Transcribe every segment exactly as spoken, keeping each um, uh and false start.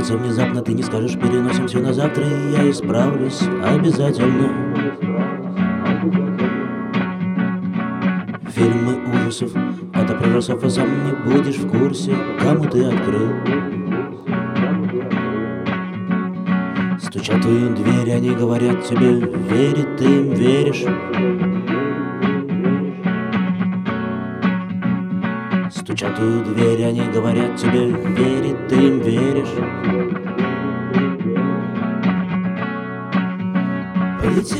закончится внезапно, ты не скажешь, переносим все на завтра, и я исправлюсь обязательно. Фильмы ужасов, это про ужасов, а сам не будешь в курсе, кому ты открыл. Стучат в твою дверь, они говорят тебе, верит, ты им веришь. Стучат в твою дверь, они говорят тебе, верит, ты им веришь. Полетел.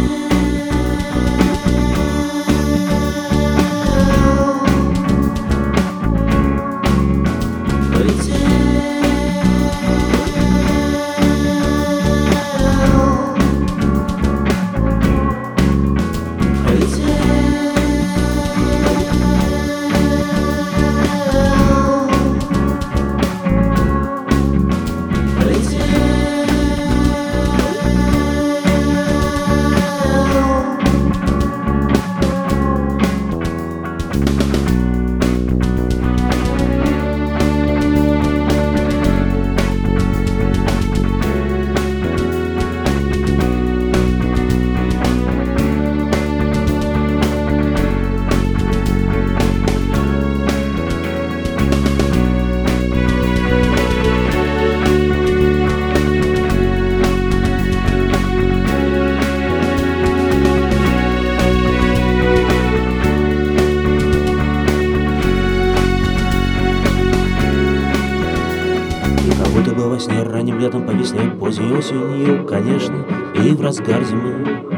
Будто бы во сне ранним летом, по весне, поздней осенью, конечно, и в разгар зимы.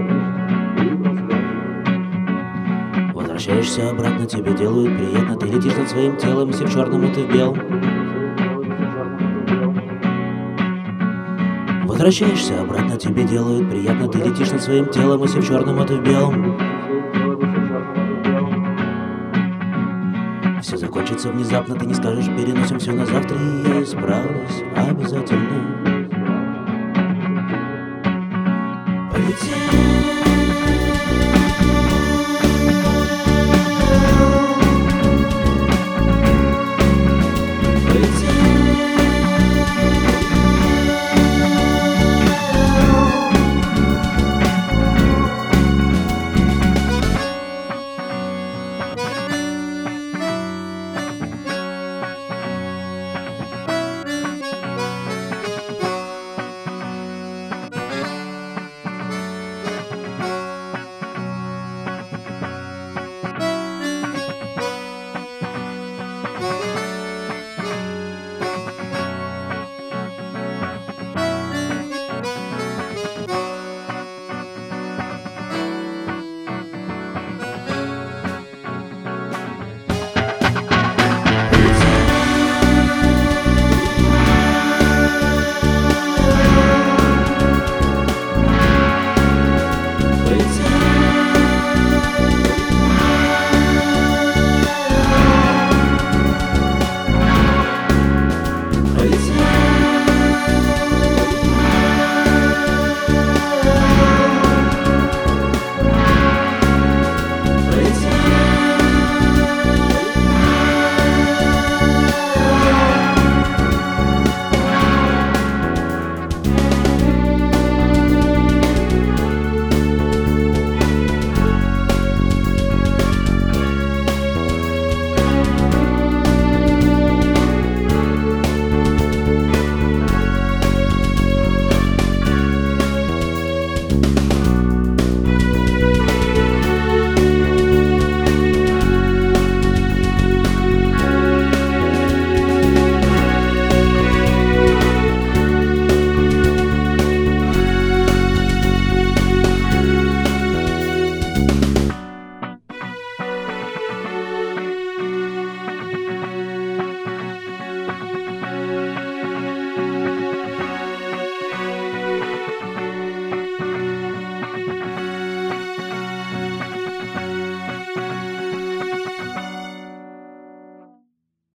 Возвращаешься обратно, тебе делают приятно, ты летишь над своим телом, все в черном, и ты в белом. Возвращаешься обратно, тебе делают приятно, ты летишь над своим телом, и все в черном, а ты в белом. Все закончится внезапно, ты не скажешь, переносим все на завтра, и я исправлюсь обязательно.